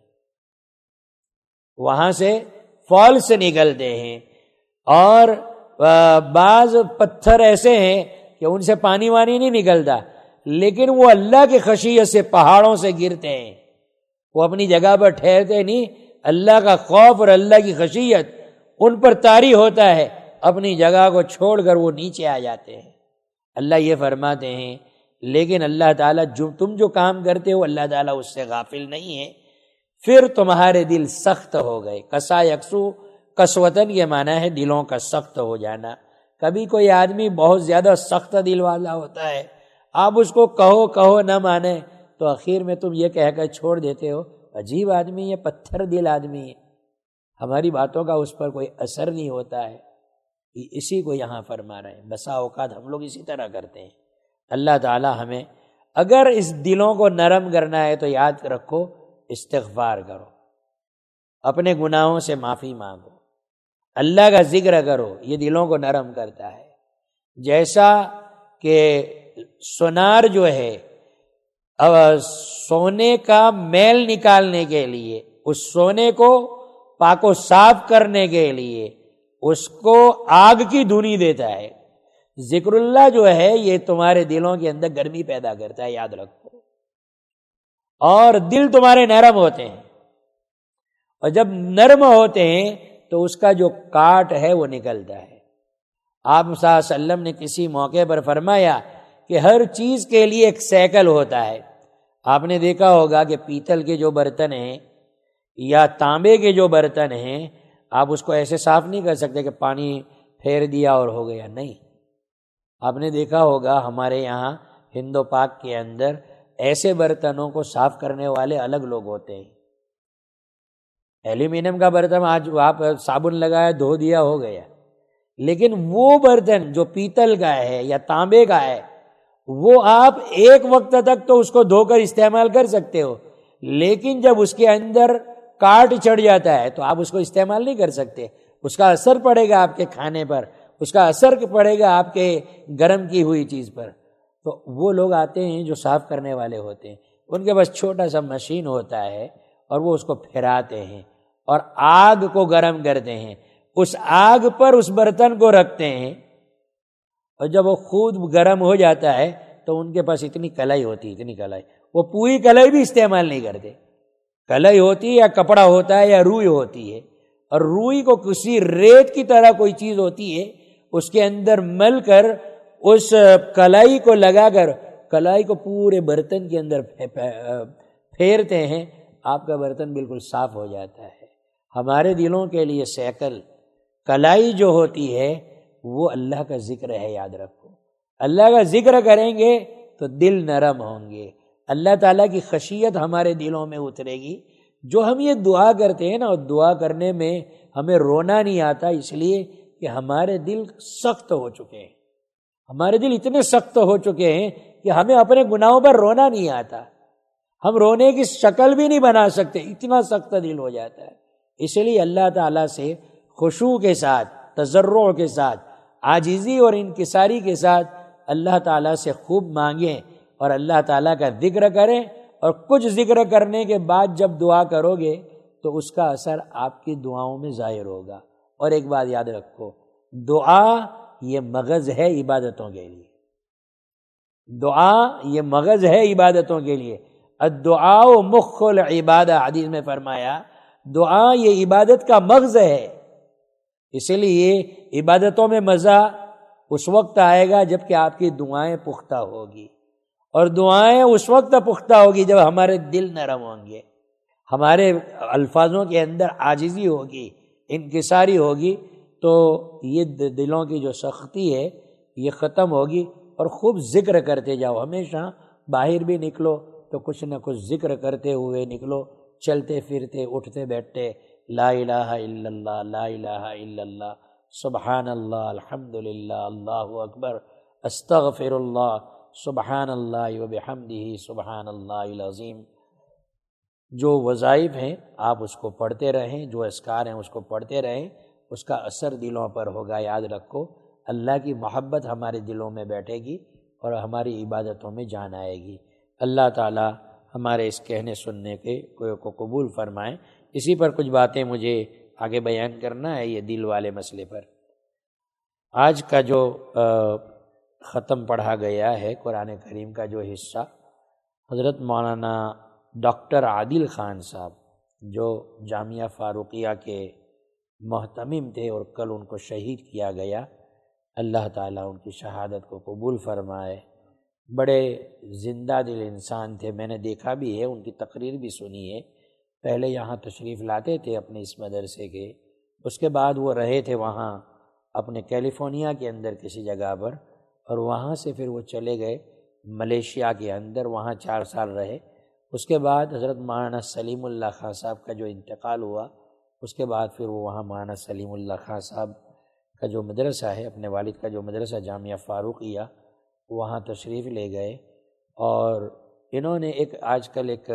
S1: وہاں سے فالس نکلتے ہیں، اور بعض پتھر ایسے ہیں کہ ان سے پانی وانی نہیں نکلتا، لیکن وہ اللہ کی خشیت سے پہاڑوں سے گرتے ہیں، وہ اپنی جگہ پر ٹھہرتے نہیں، اللہ کا خوف اور اللہ کی خشیت ان پر طاری ہوتا ہے، اپنی جگہ کو چھوڑ کر وہ نیچے آ جاتے ہیں۔ اللہ یہ فرماتے ہیں لیکن اللہ تعالیٰ تم جو کام کرتے ہو اللہ تعالیٰ اس سے غافل نہیں ہے۔ پھر تمہارے دل سخت ہو گئے، کسا یکسو، قسوتن کے معنی ہے دلوں کا سخت ہو جانا۔ کبھی کوئی آدمی بہت زیادہ سخت دل والا ہوتا ہے، آپ اس کو کہو نہ مانے تو آخر میں تم یہ کہہ کر چھوڑ دیتے ہو، عجیب آدمی ہے، پتھر دل آدمی ہے، ہماری باتوں کا اس پر کوئی اثر نہیں ہوتا ہے۔ اسی کو یہاں فرما رہے ہیں، بسا اوقات ہم لوگ اسی طرح کرتے ہیں۔ اللہ تعالی ہمیں اگر اس دلوں کو نرم کرنا ہے تو یاد رکھو، استغفار کرو، اپنے گناہوں سے معافی مانگو، اللہ کا ذکر کرو، یہ دلوں کو نرم کرتا ہے۔ جیسا کہ سونار جو ہے سونے کا میل نکالنے کے لیے، اس سونے کو پاک و صاف کرنے کے لیے اس کو آگ کی دھونی دیتا ہے، ذکر اللہ جو ہے یہ تمہارے دلوں کے اندر گرمی پیدا کرتا ہے، یاد رکھو، اور دل تمہارے نرم ہوتے ہیں، اور جب نرم ہوتے ہیں تو اس کا جو کاٹ ہے وہ نکلتا ہے۔ آپ صلی اللہ علیہ وسلم نے کسی موقع پر فرمایا کہ ہر چیز کے لیے ایک سائیکل ہوتا ہے۔ آپ نے دیکھا ہوگا کہ پیتل کے جو برتن ہیں یا تانبے کے جو برتن ہیں، آپ اس کو ایسے صاف نہیں کر سکتے کہ پانی پھیر دیا اور ہو گیا، نہیں۔ آپ نے دیکھا ہوگا ہمارے یہاں ہند و پاک کے اندر ایسے برتنوں کو صاف کرنے والے الگ لوگ ہوتے ہیں۔ ایلومینیم کا برتن آج آپ صابن لگایا دھو دیا ہو گیا، لیکن وہ برتن جو پیتل کا ہے یا تانبے کا ہے وہ آپ ایک وقت تک تو اس کو دھو کر استعمال کر سکتے ہو، لیکن جب اس کے اندر کاٹ چڑھ جاتا ہے تو آپ اس کو استعمال نہیں کر سکتے، اس کا اثر پڑے گا آپ کے کھانے پر، اس کا اثر پڑے گا آپ کے گرم کی ہوئی چیز پر۔ تو وہ لوگ آتے ہیں جو صاف کرنے والے ہوتے ہیں، ان کے پاس چھوٹا سا مشین ہوتا ہے اور وہ اس کو پھیراتے ہیں اور آگ کو گرم کرتے ہیں، اس آگ پر اس برتن کو رکھتے ہیں، اور جب وہ خود گرم ہو جاتا ہے تو ان کے پاس اتنی کلائی ہوتی ہے، اتنی کلائی، وہ پوری کلائی بھی استعمال نہیں کرتے، کلائی ہوتی ہے یا کپڑا ہوتا ہے یا روئی ہوتی ہے، اور روئی کو کسی ریت کی طرح کوئی چیز ہوتی ہے، اس کے اندر مل کر اس کلائی کو لگا کر کلائی کو پورے برتن کے اندر پھیرتے ہیں، آپ کا برتن بالکل صاف ہو جاتا ہے۔ ہمارے دلوں کے لیے سیکل کلائی جو ہوتی ہے وہ اللہ کا ذکر ہے، یاد رکھو۔ اللہ کا ذکر کریں گے تو دل نرم ہوں گے، اللہ تعالیٰ کی خشیت ہمارے دلوں میں اترے گی۔ جو ہم یہ دعا کرتے ہیں نا، اور دعا کرنے میں ہمیں رونا نہیں آتا، اس لیے کہ ہمارے دل سخت ہو چکے ہیں، ہمارے دل اتنے سخت ہو چکے ہیں کہ ہمیں اپنے گناہوں پر رونا نہیں آتا، ہم رونے کی شکل بھی نہیں بنا سکتے، اتنا سخت دل ہو جاتا ہے۔ اس لیے اللہ تعالیٰ سے خشوع کے ساتھ، تضرع کے ساتھ، عاجزی اور انکساری کے ساتھ اللہ تعالیٰ سے خوب مانگیں اور اللہ تعالیٰ کا ذکر کریں، اور کچھ ذکر کرنے کے بعد جب دعا کرو گے تو اس کا اثر آپ کی دعاؤں میں ظاہر ہوگا۔ اور ایک بات یاد رکھو، دعا یہ مغز ہے عبادتوں کے لیے، دعا یہ مغز ہے عبادتوں کے لیے۔ الدعاء مخ العبادہ، حدیث میں فرمایا دعا یہ عبادت کا مغز ہے۔ اسی لیے عبادتوں میں مزہ اس وقت آئے گا جب کہ آپ کی دعائیں پختہ ہوگی، اور دعائیں اس وقت پختہ ہوگی جب ہمارے دل نرم ہوں گے، ہمارے الفاظوں کے اندر عاجزی ہوگی، انکساری ہوگی، تو یہ دلوں کی جو سختی ہے یہ ختم ہوگی۔ اور خوب ذکر کرتے جاؤ، ہمیشہ باہر بھی نکلو تو کچھ نہ کچھ ذکر کرتے ہوئے نکلو، چلتے پھرتے، اٹھتے بیٹھتے، لا الہ الا اللہ، لا الہ الا اللہ، سبحان اللہ، الحمدللہ، اللہ اکبر، استغفر اللہ، سبحان اللہ وبحمدہ، سبحان اللہ العظیم۔ جو وظائف ہیں آپ اس کو پڑھتے رہیں، جو اذکار ہیں اس کو پڑھتے رہیں، اس کا اثر دلوں پر ہوگا۔ یاد رکھو، اللہ کی محبت ہمارے دلوں میں بیٹھے گی اور ہماری عبادتوں میں جان آئے گی۔ اللہ تعالی ہمارے اس کہنے سننے کو قبول فرمائیں۔ اسی پر کچھ باتیں مجھے آگے بیان کرنا ہے، یہ دل والے مسئلے پر۔ آج کا جو ختم پڑھا گیا ہے قرآن کریم کا جو حصہ، حضرت مولانا ڈاکٹر عادل خان صاحب جو جامعہ فاروقیہ کے محتمم تھے اور کل ان کو شہید کیا گیا، اللہ تعالیٰ ان کی شہادت کو قبول فرمائے۔ بڑے زندہ دل انسان تھے، میں نے دیکھا بھی ہے، ان کی تقریر بھی سنی ہے۔ پہلے یہاں تشریف لاتے تھے اپنے اس مدرسے کے، اس کے بعد وہ رہے تھے وہاں اپنے کیلیفورنیا کے اندر کسی جگہ پر، اور وہاں سے پھر وہ چلے گئے ملیشیا کے اندر، وہاں 4 سال رہے۔ اس کے بعد حضرت مولانا سلیم اللہ خان صاحب کا جو انتقال ہوا، اس کے بعد پھر وہ وہاں مولانا سلیم اللہ خان صاحب کا جو مدرسہ ہے، اپنے والد کا جو مدرسہ جامعہ فاروقیہ، وہاں تشریف لے گئے۔ اور انہوں نے آج کل ایک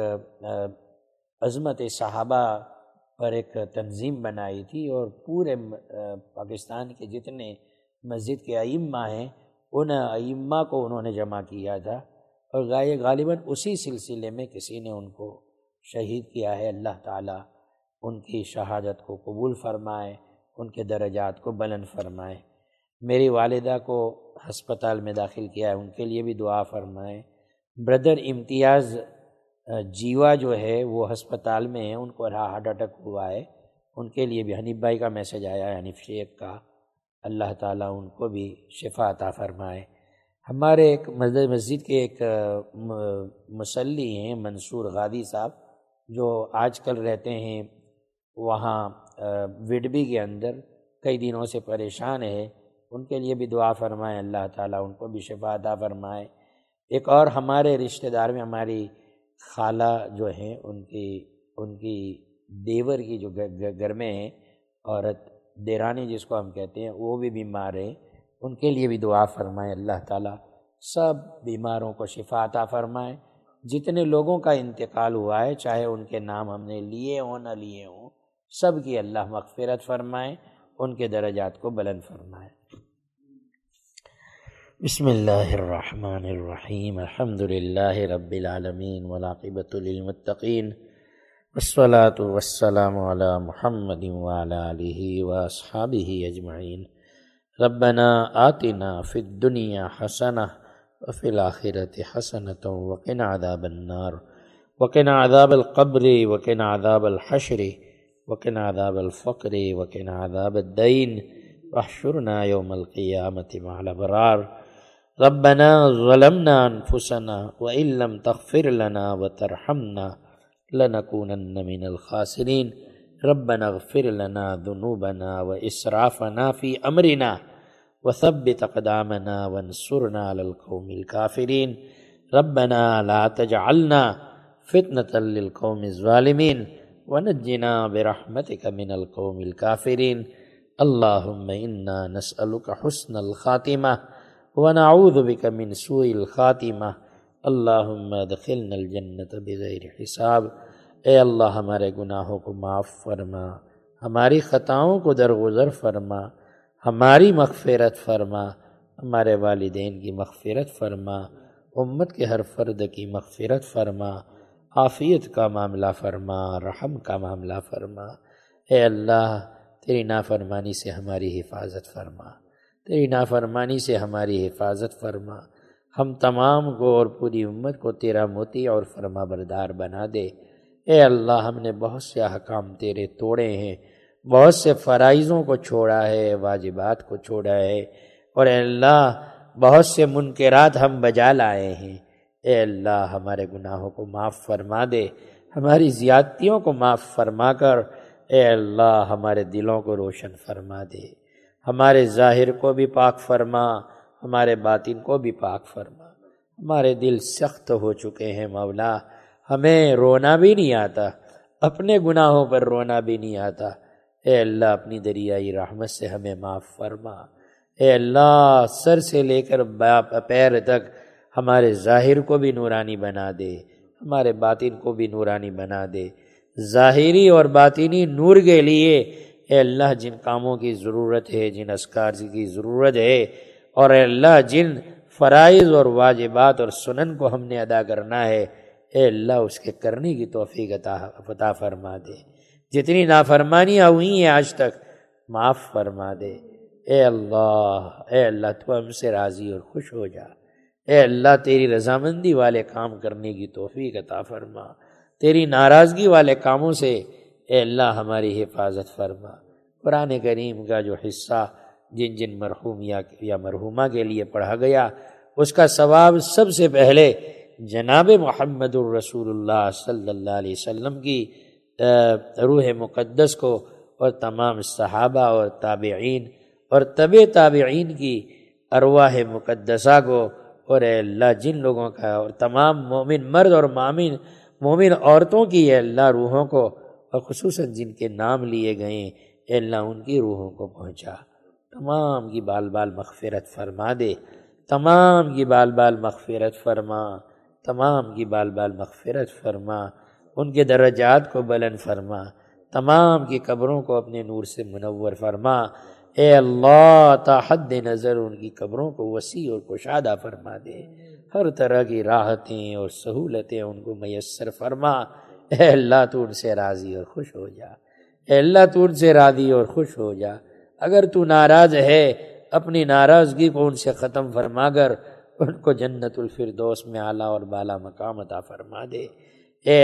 S1: عظمت صحابہ پر ایک تنظیم بنائی تھی، اور پورے پاکستان کے جتنے مسجد کے ائمہ ہیں ان ائمہ کو انہوں نے جمع کیا تھا، اور غالباً اسی سلسلے میں کسی نے ان کو شہید کیا ہے۔ اللہ تعالیٰ ان کی شہادت کو قبول فرمائے، ان کے درجات کو بلند فرمائے۔ میری والدہ کو ہسپتال میں داخل کیا ہے، ان کے لیے بھی دعا فرمائے۔ بردر امتیاز جیوا جو ہے وہ ہسپتال میں ہیں، ان کو ہارٹ اٹیک ہوا ہے، ان کے لیے بھی حنیف بھائی کا میسج آیا ہے، حنیف شیخ کا، اللہ تعالیٰ ان کو بھی شفا عطا فرمائے۔ ہمارے ایک مسجد کے ایک مصلی ہیں منصور غادی صاحب، جو آج کل رہتے ہیں وہاں وڈبی کے اندر، کئی دنوں سے پریشان ہے، ان کے لیے بھی دعا فرمائیں، اللہ تعالیٰ ان کو بھی شفا عطا فرمائے۔ ایک اور ہمارے رشتہ دار میں ہماری خالہ جو ہیں، ان کی دیور کی جو گھر میں ہیں عورت، دیرانی جس کو ہم کہتے ہیں، وہ بھی بیمار ہیں، ان کے لیے بھی دعا فرمائیں، اللہ تعالیٰ سب بیماروں کو شفا عطا فرمائے۔ جتنے لوگوں کا انتقال ہوا ہے، چاہے ان کے نام ہم نے لیے ہوں نہ لیے ہوں، سب کی اللہ مغفرت فرمائے، ان کے درجات کو بلند فرمائے۔ بسم اللہ الرحمن الرحیم، الحمد للہ رب العالمین، والعاقبۃ للمتقین، والصلاة والسلام علی محمد وعلی آلہ واصحابہ اجمعین۔ ربنا آتنا فی الدنیا حسنہ وفی الآخرۃ حسنۃ وقنا عذاب النار وقنا عذاب القبر وقنا عذاب الحشر وقنا عذاب الفقر وقنا عذاب الدين واحشرنا يوم القيامة مع الأبرار ربنا ظلمنا أنفسنا وإن لم تغفر لنا وترحمنا لنكونن من الخاسرين ربنا اغفر لنا ذنوبنا وإسرافنا في أمرنا وثبت أقدامنا وانصرنا على القوم الكافرين ربنا لا تجعلنا فتنة للقوم الظالمين ونجنا برحمتك من القوم الكافرين اللهم إنا نسألك حسن الخاتمة ونعوذ بك من سوء الخاتمة اللهم ادخلنا الجنة بغیر حساب۔ اے اللہ ہمارے گناہوں کو معاف فرما، ہماری خطاؤں کو درگزر فرما، ہماری مغفرت فرما، ہمارے والدین کی مغفرت فرما، امت کے ہر فرد کی مغفرت فرما، عافیت کا معاملہ فرما، رحم کا معاملہ فرما۔ اے اللہ تیری نافرمانی سے ہماری حفاظت فرما، تیری نافرمانی سے ہماری حفاظت فرما، ہم تمام کو اور پوری امت کو تیرا مطیع اور فرما بردار بنا دے۔ اے اللہ ہم نے بہت سے احکام تیرے توڑے ہیں، بہت سے فرائضوں کو چھوڑا ہے، واجبات کو چھوڑا ہے، اور اے اللہ بہت سے منکرات ہم بجا لائے ہیں۔ اے اللہ ہمارے گناہوں کو معاف فرما دے، ہماری زیادتیوں کو معاف فرما کر اے اللہ ہمارے دلوں کو روشن فرما دے، ہمارے ظاہر کو بھی پاک فرما، ہمارے باطن کو بھی پاک فرما۔ ہمارے دل سخت ہو چکے ہیں مولا، ہمیں رونا بھی نہیں آتا، اپنے گناہوں پر رونا بھی نہیں آتا۔ اے اللہ اپنی دریائی رحمت سے ہمیں معاف فرما۔ اے اللہ سر سے لے کر پیر تک ہمارے ظاہر کو بھی نورانی بنا دے، ہمارے باطن کو بھی نورانی بنا دے۔ ظاہری اور باطنی نور کے لیے اے اللہ جن کاموں کی ضرورت ہے، جن اذکار کی ضرورت ہے، اور اے اللہ جن فرائض اور واجبات اور سنن کو ہم نے ادا کرنا ہے، اے اللہ اس کے کرنے کی توفیق عطا فرما دے۔ جتنی نافرمانیاں ہوئی ہیں آج تک معاف فرما دے۔ اے اللہ تو ہم سے راضی اور خوش ہو جا۔ اے اللہ تیری رضامندی والے کام کرنے کی توفیق عطا فرما، تیری ناراضگی والے کاموں سے اے اللہ ہماری حفاظت فرما۔ قرآن کریم کا جو حصہ جن جن مرحوم یا مرحومہ کے لیے پڑھا گیا، اس کا ثواب سب سے پہلے جناب محمد الرسول اللہ صلی اللہ علیہ وسلم کی روح مقدس کو، اور تمام صحابہ اور تابعین اور تبع تابعین کی ارواح مقدسہ کو، اور اے اللہ جن لوگوں کا اور تمام مومن مرد اور مومن عورتوں کی اے اللہ روحوں کو، اور خصوصاً جن کے نام لیے گئے اے اللہ ان کی روحوں کو پہنچا۔ تمام کی بال بال مغفرت فرما دے، تمام کی بال بال مغفرت فرما، تمام کی بال بال مغفرت فرما، ان کے درجات کو بلند فرما، تمام کی قبروں کو اپنے نور سے منور فرما۔ اے اللہ تا حد نظر ان کی قبروں کو وسیع اور کشادہ فرما دے، ہر طرح کی راحتیں اور سہولتیں ان کو میسر فرما۔ اے اللہ تو ان سے راضی اور خوش ہو جا، اے اللہ تو ان سے راضی اور خوش ہو جا۔ اگر تو ناراض ہے اپنی ناراضگی کو ان سے ختم فرما کر ان کو جنت الفردوس میں اعلیٰ اور بالا مقام عطا فرما دے۔ اے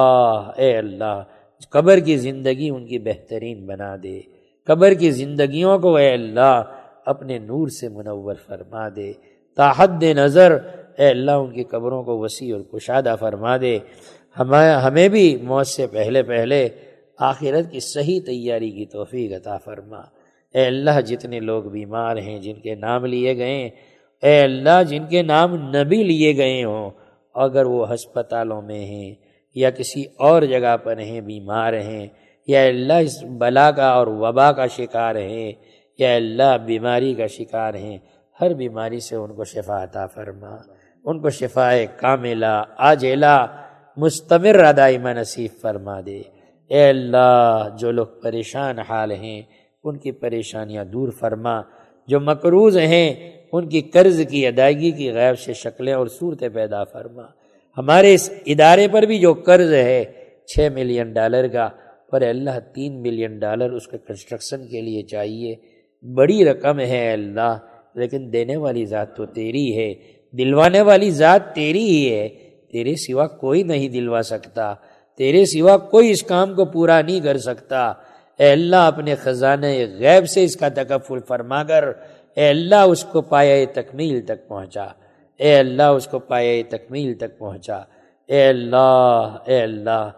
S1: اللہ قبر کی زندگی ان کی بہترین بنا دے، قبر کی زندگیوں کو اے اللہ اپنے نور سے منور فرما دے، تا حد نظر اے اللہ ان کی قبروں کو وسیع اور کشادہ فرما دے۔ ہمیں بھی موت سے پہلے آخرت کی صحیح تیاری کی توفیق عطا فرما۔ اے اللہ جتنے لوگ بیمار ہیں جن کے نام لیے گئے، اے اللہ جن کے نام نبی لیے گئے ہوں، اگر وہ ہسپتالوں میں ہیں یا کسی اور جگہ پر ہیں، بیمار ہیں، یا اللہ اس بلا کا اور وبا کا شکار ہیں، یا اللہ بیماری کا شکار ہیں، ہر بیماری سے ان کو شفا عطا فرما، ان کو شفاء کاملہ عاجلہ مستمر دائمہ نصیب فرما دے۔ اے اللہ جو لوگ پریشان حال ہیں ان کی پریشانیاں دور فرما، جو مقروض ہیں ان کی قرض کی ادائیگی کی غیب سے شکلیں اور صورتیں پیدا فرما۔ ہمارے اس ادارے پر بھی جو قرض ہے $6 ملین کا، پر اللہ $3 ملین اس کے کنسٹرکشن کے لیے چاہیے، بڑی رقم ہے اللہ، لیکن دینے والی ذات تو تیری ہے، دلوانے والی ذات تیری ہی ہے، تیرے سوا کوئی نہیں دلوا سکتا۔ تیرے سوا کوئی اس کام کو پورا نہیں کر سکتا۔ اے اللہ اپنے خزانہ غیب سے اس کا تکفل فرما کر اے اللہ اس کو پایہ تکمیل تک پہنچا، اے اللہ اس کو پایہ تکمیل تک پہنچا۔ اے اللہ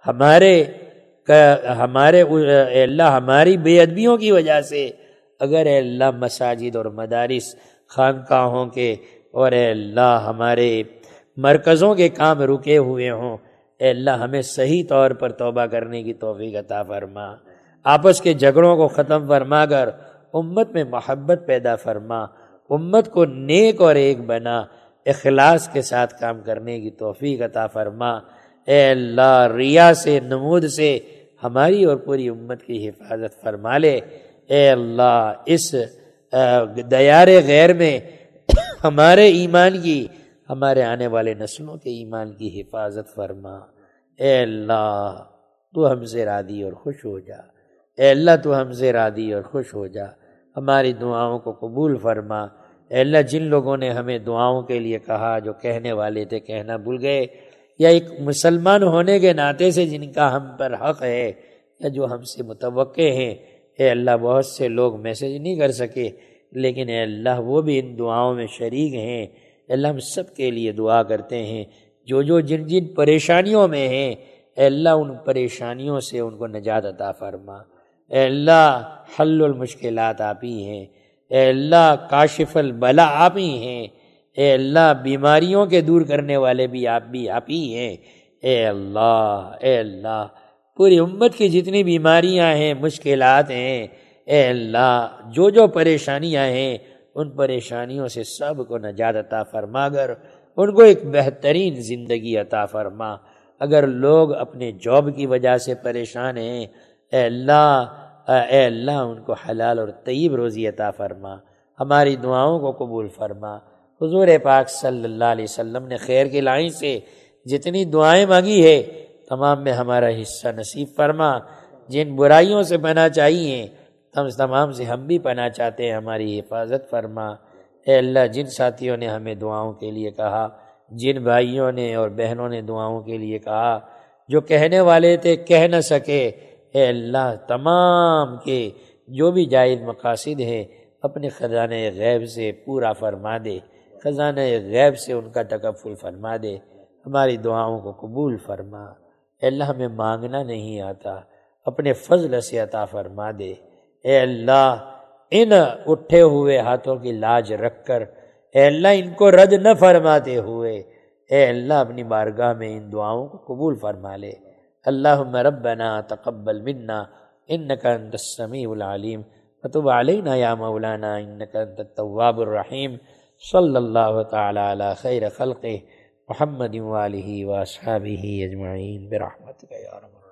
S1: اے اللہ ہماری بے ادبیوں کی وجہ سے اگر اے اللہ مساجد اور مدارس خانقاہوں کے اور اے اللہ ہمارے مرکزوں کے کام رکے ہوئے ہوں، اے اللہ ہمیں صحیح طور پر توبہ کرنے کی توفیق عطا فرما، آپس کے جھگڑوں کو ختم فرما کر امت میں محبت پیدا فرما، امت کو نیک اور ایک بنا، اخلاص کے ساتھ کام کرنے کی توفیق عطا فرما۔ اے اللہ ریا سے، نمود سے ہماری اور پوری امت کی حفاظت فرما لے۔ اے اللہ اس دیار غیر میں ہمارے ایمان کی، ہمارے آنے والے نسلوں کے ایمان کی حفاظت فرما۔ اے اللہ تو ہم سے راضی اور خوش ہو جا، اے اللہ تو ہم سے راضی اور خوش ہو جا، ہماری دعاؤں کو قبول فرما۔ اے اللہ جن لوگوں نے ہمیں دعاؤں کے لیے کہا، جو کہنے والے تھے کہنا بھول گئے، یا ایک مسلمان ہونے کے ناطے سے جن کا ہم پر حق ہے یا جو ہم سے متوقع ہیں، اے اللہ بہت سے لوگ میسج نہیں کر سکے، لیکن اے اللہ وہ بھی ان دعاؤں میں شریک ہیں۔ اے اللہ ہم سب کے لیے دعا کرتے ہیں، جو جن جن پریشانیوں میں ہیں، اے اللہ ان پریشانیوں سے ان کو نجات عطا فرما۔ اے اللہ حل المشکلات آپ ہی ہیں، اے اللہ کاشف البلا آپ ہی ہیں، اے اللہ بیماریوں کے دور کرنے والے بھی آپ ہی ہیں۔ اے اللہ پوری امت کی جتنی بیماریاں ہیں، مشکلات ہیں، اے اللہ جو پریشانیاں ہیں ان پریشانیوں سے سب کو نجات عطا فرما کر ان کو ایک بہترین زندگی عطا فرما۔ اگر لوگ اپنے جاب کی وجہ سے پریشان ہیں، اے اللہ ان کو حلال اور طیب روزی عطا فرما، ہماری دعاؤں کو قبول فرما۔ حضور پاک صلی اللہ علیہ وسلم نے خیر کی لائن سے جتنی دعائیں مانگی ہے تمام میں ہمارا حصہ نصیب فرما۔ جن برائیوں سے پناہ چاہیے تمام سے ہم بھی پناہ چاہتے ہیں، ہماری حفاظت فرما۔ اے اللہ جن ساتھیوں نے ہمیں دعاؤں کے لیے کہا، جن بھائیوں نے اور بہنوں نے دعاؤں کے لیے کہا، جو کہنے والے تھے کہہ نہ سکے، اے اللہ تمام کے جو بھی جائز مقاصد ہیں اپنے خزانہ غیب سے پورا فرما دے، خزانہ غیب سے ان کا تکفل فرما دے، ہماری دعاؤں کو قبول فرما۔ اے اللہ ہمیں مانگنا نہیں آتا، اپنے فضل سے عطا فرما دے۔ اے اللہ ان اٹھے ہوئے ہاتھوں کی لاج رکھ کر اے اللہ ان کو رد نہ فرماتے ہوئے اے اللہ اپنی بارگاہ میں ان دعاؤں کو قبول فرما لے۔ اللہم ربنا تقبل منا انک انت السمیع العلیم وتب علینا یا مولانا انک انت التواب الرحیم۔ صلی اللہ تعالی علی خیر خلقہ محمد وآلہ واصحابہ اجمعین برحمتک یا رب۔